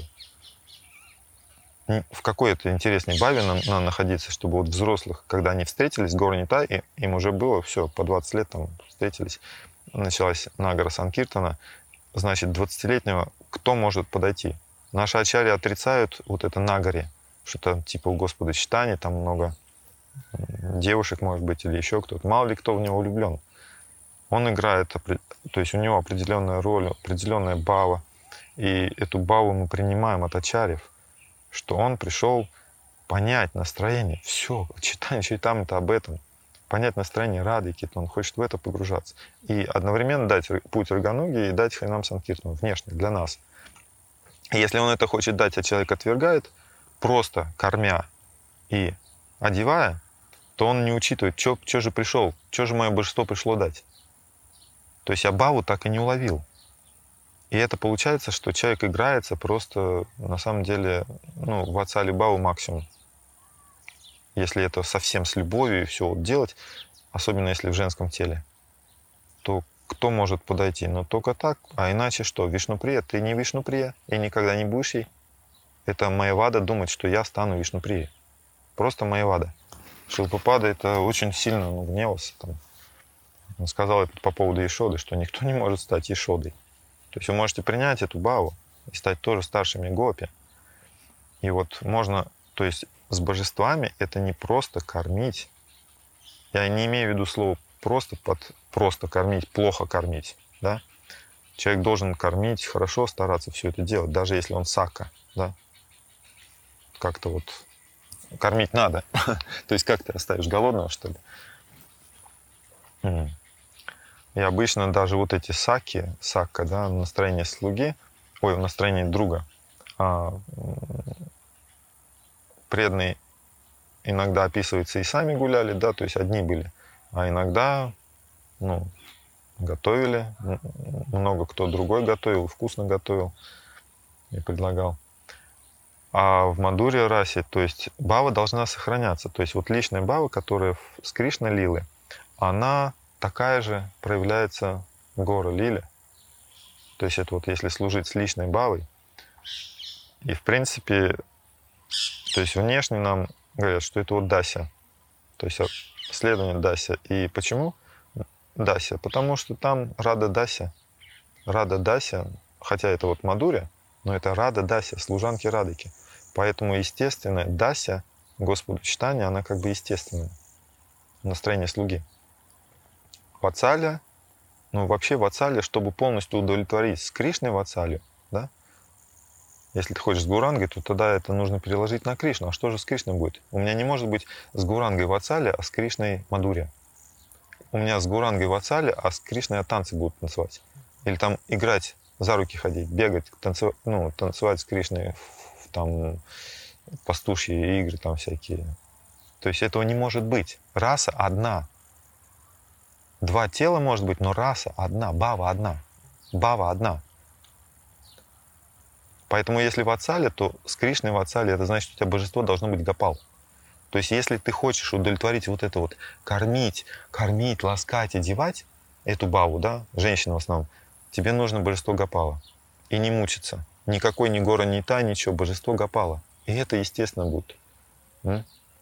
В какой это интересной баве надо находиться, чтобы вот взрослых, когда они встретились, Гаура Нитай, им уже было все, по двадцать лет там встретились, началась Нагара Санкиртана, значит, двадцатилетнего кто может подойти? Наши ачарьи отрицают вот это Нагари, что там типа у Господа Чайтаньи, там много девушек, может быть, или еще кто-то. Мало ли кто в него влюблен. Он играет, то есть у него определенная роль, определенная бава. И эту баву мы принимаем от ачарьев, что он пришел понять настроение. Все, Чайтанья Чаритамрита это об этом. Понять настроение Радхики, он хочет в это погружаться. И одновременно дать путь Рагануги и дать Харинам Санкиртану, внешне, для нас. И если он это хочет дать, а человек отвергает, просто кормя И одевая, то он не учитывает, что же пришел, что же мое божество пришло дать. То есть я бхаву так и не уловил. И это получается, что человек играется просто, на самом деле, ну, в ацали бхаву максимум. Если это совсем с любовью и все вот делать, особенно если в женском теле, то кто может подойти? Ну, только так. А иначе что? Вишнуприя? Ты не Вишнуприя и никогда не будешь ей. Это майявада думать, что я стану Вишнуприей. Просто майявада. Шилпрапада это очень сильно ну, гневался. Там. Он сказал это по поводу Ешоды, что никто не может стать Ешодой. То есть вы можете принять эту бхаву и стать тоже старшими гопи. И вот можно, то есть с божествами это не просто кормить. Я не имею в виду слово просто под просто кормить, плохо кормить. Да? Человек должен кормить, хорошо стараться все это делать, даже если он сакка. Да? Как-то вот кормить надо. То есть как ты оставишь голодного, что ли? Mm. И обычно даже вот эти саки, сакка, да, настроение слуги, ой, в настроении друга, а, преданные иногда описываются и сами гуляли, да, то есть одни были, а иногда, ну, готовили, много кто другой готовил, вкусно готовил и предлагал. А в Мадхурья расе, то есть бхава должна сохраняться. То есть вот личная бхава, которая с Кришна лилы, она такая же проявляется в гора лиле. То есть это вот если служить с личной бхавой. И в принципе, то есть внешне нам говорят, что это вот дася. То есть следование дася. И почему дася? Потому что там рада дася. Рада дася, хотя это вот Мадхурья, но это рада дася, служанки радыки. Поэтому естественная дася Господу читания, она как бы естественная. Настроение слуги. Вацаля, ну вообще вацаля, чтобы полностью удовлетворить с Кришной вацалю, да? Если ты хочешь с Гурангой, то тогда это нужно переложить на Кришну. А что же с Кришной будет? У меня не может быть с Гурангой вацаля, а с Кришной Мадхурья. У меня с Гурангой вацаля, а с Кришной танцы будут танцевать. Или там играть, за руки ходить, бегать, танцевать, ну, танцевать с Кришной, там пастушьи игры там всякие. То есть этого не может быть. Раса одна. Два тела может быть, но раса одна, бхава одна. Бхава одна. Поэтому если вацаля, то с Кришной вацаля, это значит, что у тебя божество должно быть гопал. То есть если ты хочешь удовлетворить вот это вот, кормить, кормить, ласкать, одевать эту бхаву, да, женщина в основном, тебе нужно божество гопала. И не мучиться. Никакой ни гора, ни та, ничего, божество гопала. И это естественно будет. М?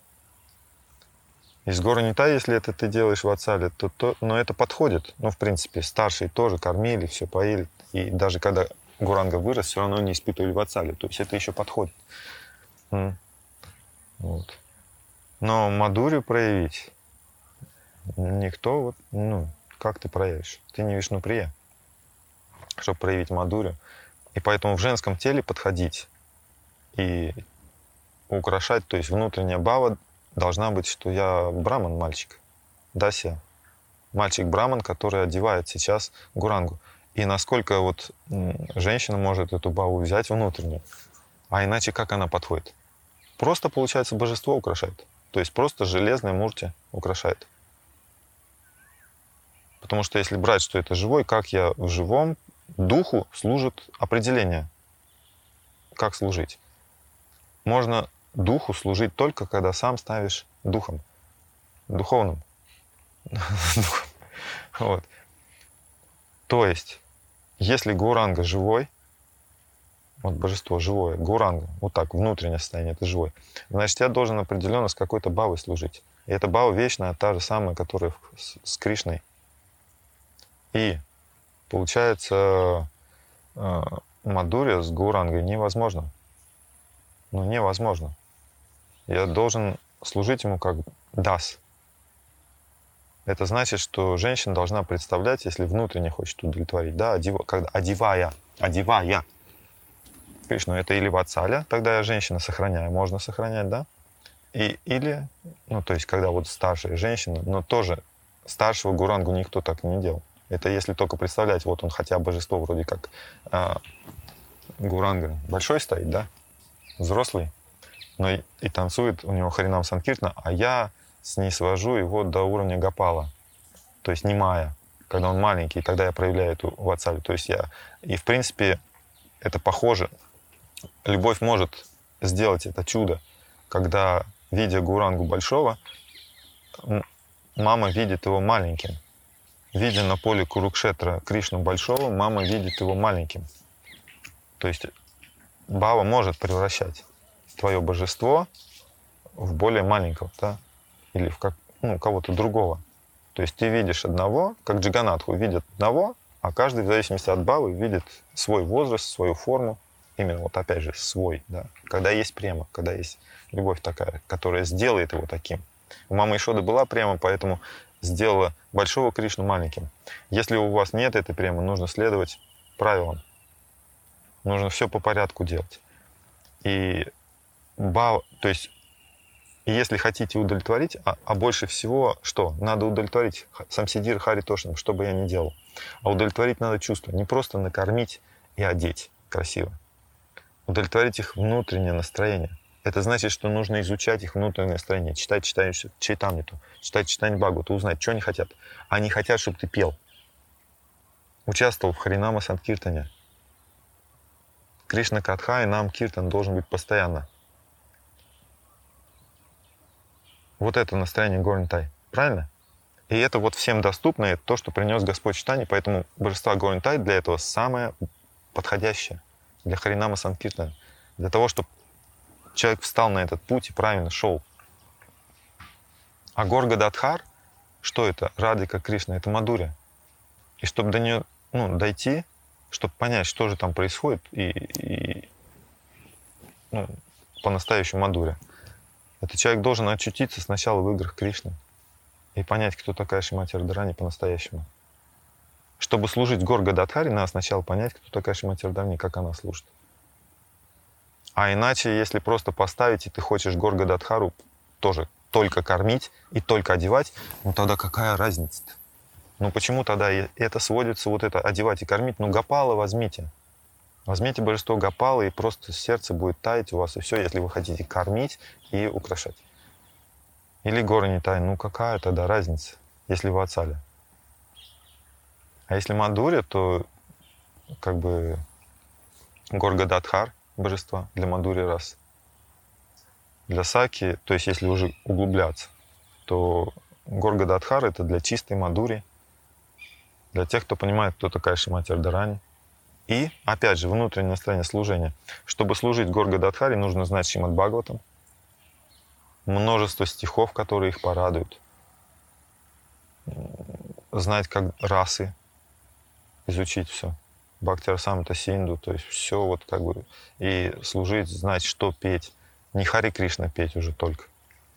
Из гора не та, если это ты делаешь в ацале, то, то, но это подходит. Ну, в принципе, старшие тоже кормили, все поили. И даже когда Гуранга вырос, все равно не испытывали в ацале. То есть это еще подходит. М? Вот. Но Мадхурью проявить никто, вот, ну, как ты проявишь? Ты не Вишнуприя, чтобы проявить Мадхурью. И поэтому в женском теле подходить и украшать, то есть внутренняя бхава должна быть, что я браман, мальчик, дася, мальчик-браман, который одевает сейчас гурангу. И насколько вот женщина может эту бхаву взять внутреннюю, а иначе как она подходит? Просто, получается, божество украшает. То есть просто железная мурти украшает. Потому что если брать, что это живой, как я в живом, духу служит определение. Как служить? Можно духу служить только, когда сам ставишь духом, духовным. Вот. То есть, если гуранга живой, вот божество живое, гуранга, вот так, внутреннее состояние, это живой, значит, я должен определенно с какой-то бхавой служить. И эта бхава вечная, та же самая, которая с, с Кришной. И получается, э, Мадхурья с гурангой невозможно. Ну, невозможно. Я должен служить ему как дас. Это значит, что женщина должна представлять, если внутренне хочет удовлетворить, да, одев... когда одевая, одевая Кришну, это или вацаля, тогда я женщина сохраняю, можно сохранять, да, и, или, ну, то есть, когда вот старшая женщина, но тоже старшего гурангу никто так не делал. Это если только представлять, вот он хотя бы божество вроде как а, гуранга большой стоит, да, взрослый, но и, и танцует у него Харинам Санкиртана, а я снисвожу его до уровня Гопала, то есть не Майя, когда он маленький, тогда я проявляю эту ватсалю. То есть я... И, в принципе, это похоже. Любовь может сделать это чудо, когда, видя Гаурангу большого, мама видит его маленьким. Видя на поле Курукшетра Кришну большого, мама видит его маленьким. То есть Бхава может превращать твое божество в более маленького, да? Или в как, ну, кого-то другого. То есть ты видишь одного, как Джаганатху видит одного, а каждый в зависимости от Бхавы видит свой возраст, свою форму. Именно вот опять же свой, да. Когда есть према, когда есть любовь такая, которая сделает его таким. У мамы Ишоды была према, поэтому сделала большого Кришну маленьким. Если у вас нет этой премы, нужно следовать правилам. Нужно все по порядку делать. И Бхава, то есть, если хотите удовлетворить, а, а больше всего что? Надо удовлетворить Самсидир Хари Тошным, что бы я ни делал. А удовлетворить надо чувства. Не просто накормить и одеть красиво. Удовлетворить их внутреннее настроение. Это значит, что нужно изучать их внутреннее настроение. Читать, читать Чайтамриту, читать, читать Бхагавату, узнать, что они хотят. Они хотят, чтобы ты пел. Участвовал в Харинама Санкиртане. Кришна Катха и Нам Киртан должен быть постоянно. Вот это настроение Горнтай. Правильно? И это вот всем доступно, это то, что принес Господь Чайтанья, поэтому божество Горнтай для этого самое подходящее. Для Харинама Санкиртана. Для того, чтобы человек встал на этот путь и правильно шел. А Горгададхар, что это? Радхика Кришна, это Мадхуря. И чтобы до нее, ну, дойти, чтобы понять, что же там происходит, и, и ну, по-настоящему Мадхуря, этот человек должен очутиться сначала в играх Кришны и понять, кто такая Шримати Радхарани по-настоящему. Чтобы служить Горгададхаре, надо сначала понять, кто такая Шримати Радхарани, как она служит. А иначе, если просто поставить, и ты хочешь Горгададхару тоже только кормить и только одевать, ну тогда какая разница-то? Ну почему тогда это сводится, вот это одевать и кормить? Ну Гопала возьмите. Возьмите божество Гопала, и просто сердце будет таять у вас, и все, если вы хотите кормить и украшать. Или горы не тай, ну какая тогда разница, если вы отцали? А если Мадхуря, то как бы Горгададхар, божества, для Мадхури раз. Для Саки, то есть если уже углубляться, то Горгададхар — это для чистой Мадхури, для тех, кто понимает, кто такая Шримати Радхарани. И, опять же, внутреннее настроение служения. Чтобы служить Горгададхаре, нужно знать Шримад Бхагаватам, множество стихов, которые их порадуют, знать как расы, изучить все. Бхакти-расамрита Синду, то есть все вот как бы, и служить, знать, что петь. Не Хари Кришна петь уже только.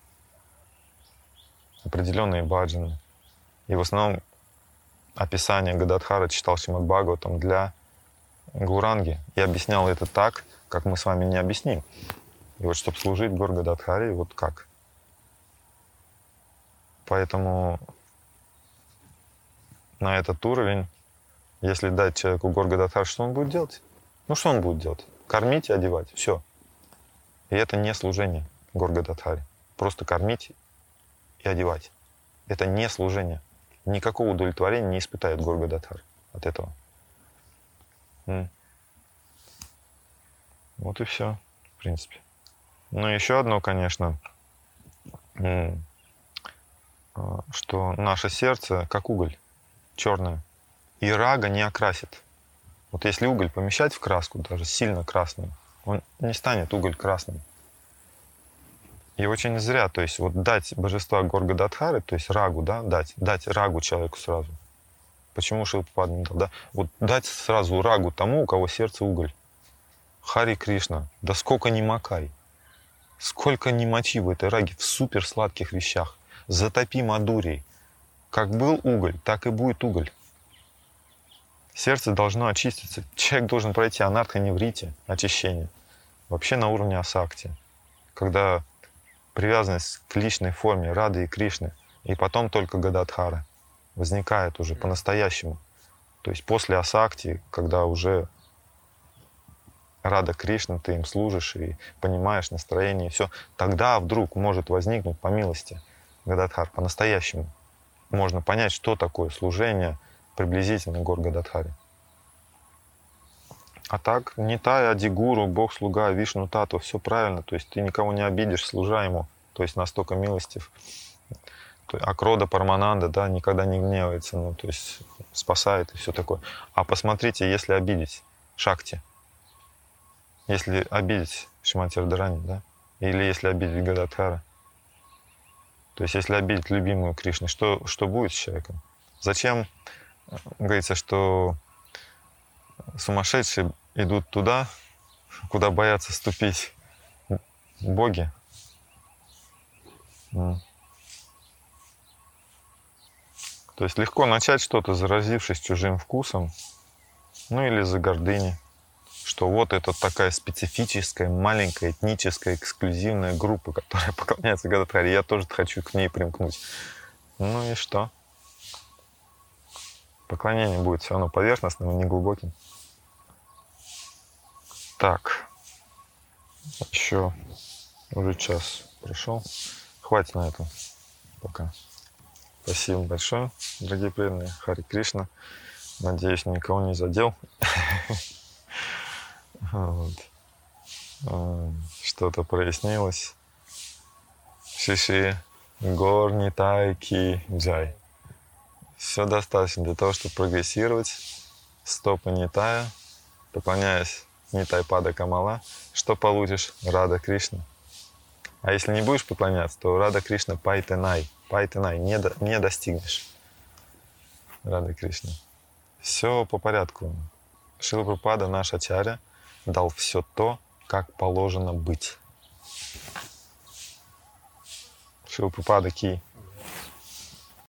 Определенные баджаны. И в основном описание Гададхара читал Шримад Бхагаватам для Гауранги. И объяснял это так, как мы с вами не объясним. И вот чтобы служить Горгададхаре, вот как. Поэтому на этот уровень, если дать человеку Горгададхар, что он будет делать? Ну что он будет делать? Кормить и одевать. Все. И это не служение Горгададхаре. Просто кормить и одевать. Это не служение. Никакого удовлетворения не испытает Горгададхар от этого. М. Вот и все, в принципе. Ну, еще одно, конечно, что наше сердце как уголь, черное. И рага не окрасит. Вот если уголь помещать в краску, даже сильно красную, он не станет уголь красным. И очень зря, то есть вот дать божества Горгададхары, то есть рагу, да, дать, дать рагу человеку сразу. Почему Шилпрапада не дал, да? Вот дать сразу рагу тому, у кого сердце уголь. Хари Кришна, да сколько ни макай, сколько ни мочи в этой раге, в супер сладких вещах. Затопи Мадхурей. Как был уголь, так и будет уголь. Сердце должно очиститься. Человек должен пройти анарха-неврити, очищение. Вообще на уровне асакти. Когда привязанность к личной форме Рады и Кришны, и потом только Гададхара возникает уже по-настоящему. То есть после асакти, когда уже Рада Кришна, ты им служишь и понимаешь настроение, и все, тогда вдруг может возникнуть, по милости Гададхар, по-настоящему можно понять, что такое служение приблизительно гор Гададхари. А так, Нитай, Адигуру, Бог-слуга, Вишну Тату, все правильно, то есть ты никого не обидишь, служа ему, то есть настолько милостив. Акрода Пармананда, да, никогда не гневается, ну, то есть спасает и все такое. А посмотрите, если обидеть Шакти, если обидеть Шримати Радхарани, да, или если обидеть Гададхара, то есть если обидеть любимую Кришны, что, что будет с человеком? Зачем говорится, что сумасшедшие идут туда, куда боятся ступить боги? То есть легко начать что-то, заразившись чужим вкусом, ну или за гордыни, что вот это такая специфическая, маленькая, этническая, эксклюзивная группа, которая поклоняется Гададхари, я тоже хочу к ней примкнуть. Ну и что? Поклонение будет все равно поверхностным и неглубоким. Так, еще уже час прошел. Хватит на этом пока. Спасибо большое, дорогие преданные. Хари Кришна. Надеюсь, никого не задел. Что-то прояснилось. Шиши Гор Нитай Ки Джай. Все достаточно для того, чтобы прогрессировать. Стопы Нитая, поклоняясь Нитай Пада Камала, что получишь? Рада Кришна. А если не будешь поклоняться, то Рада Кришна Пайтенай. Пайтенай, не, до, не достигнешь. Рада Кришна. Все по порядку. Шрила Прабхупада, наш ачарья, дал все то, как положено быть. Шрила Прабхупада Ки.